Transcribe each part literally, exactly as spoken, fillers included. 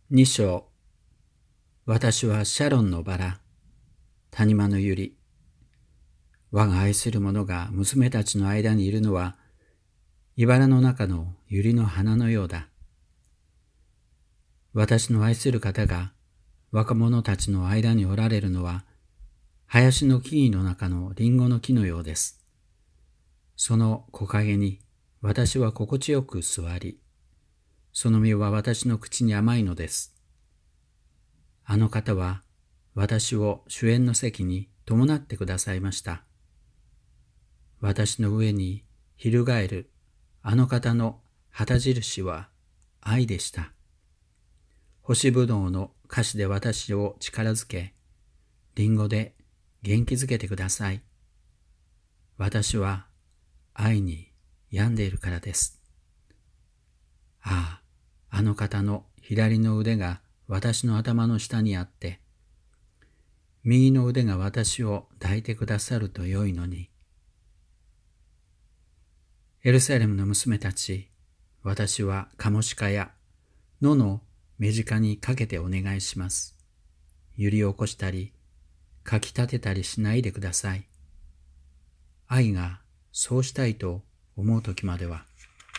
に章。私はシャロンのバラ、谷間の百合。我が愛する者が娘たちの間にいるのは、茨の中の百合の花のようだ。私の愛する方が若者たちの間におられるのは、林の木々の中のリンゴの木のようです。その木陰に私は心地よく座り、その実は私の口に甘いのです。あの方は私を主演の席に伴ってくださいました。私の上に翻るあの方の旗印は愛でした。干しぶどうの菓子で私を力づけ、リンゴで元気づけてください。私は愛に病んでいるからです。ああ、あの方の左の腕が私の頭の下にあって、右の腕が私を抱いてくださるとよいのに。エルサレムの娘たち、私はカモシカや野の目近にかけてお願いします。揺り起こしたり、かき立てたりしないでください。愛がそうしたいと思うときまでは。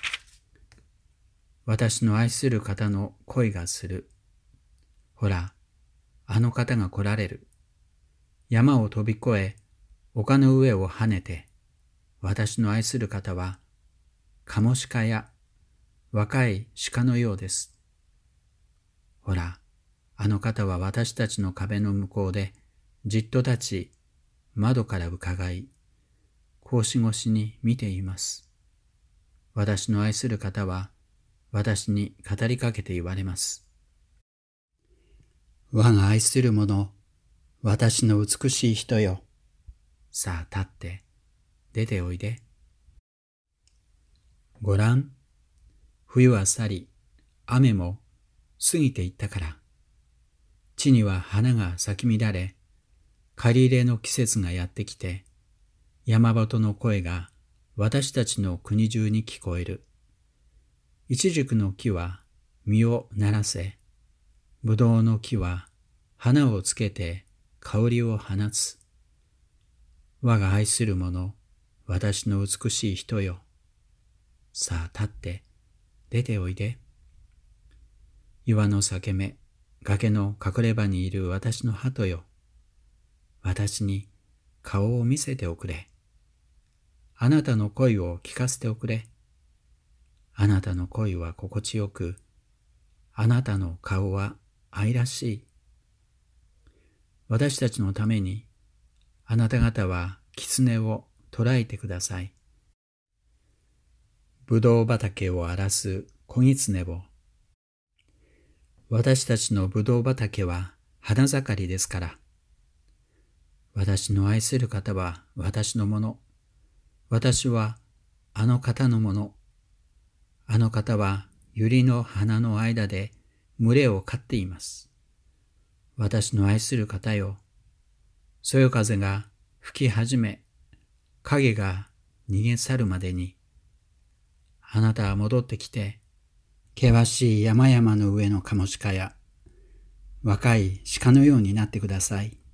私の愛する方の恋がする。ほら、あの方が来られる。山を飛び越え、丘の上を跳ねて、私の愛する方は、カモシカや若い鹿のようです。ほら、あの方は私たちの壁の向こうで、じっと立ち、窓から伺い、格子越しに見ています。私の愛する方は、私に語りかけて言われます。我が愛する者、私の美しい人よ。さあ立って、出ておいで。ごらん、冬は去り、雨も過ぎていったから。地には花が咲き乱れ、刈り入れの季節がやってきて、山鳩の声が私たちの国中に聞こえる。イチジクの木は実をならせ、ぶどうの木は花をつけて香りを放つ。我が愛する者、私の美しい人よ。さあ立って、出ておいで。岩の裂け目、崖の隠れ場にいる私の鳩よ。私に顔を見せておくれ。あなたの声を聞かせておくれ。あなたの声は心地よく、あなたの顔は愛らしい。私たちのために、あなた方は狐を捕らえてください。ぶどう畑を荒らす子狐を。私たちのぶどう畑は花盛りですから。私の愛する方は私のもの。私はあの方のもの。あの方は百合の花の間で群れを飼っています。私の愛する方よ。そよ風が吹き始め、影が逃げ去るまでに、あなたは戻ってきて、険しい山々の上のカモシカや若い鹿のようになってください。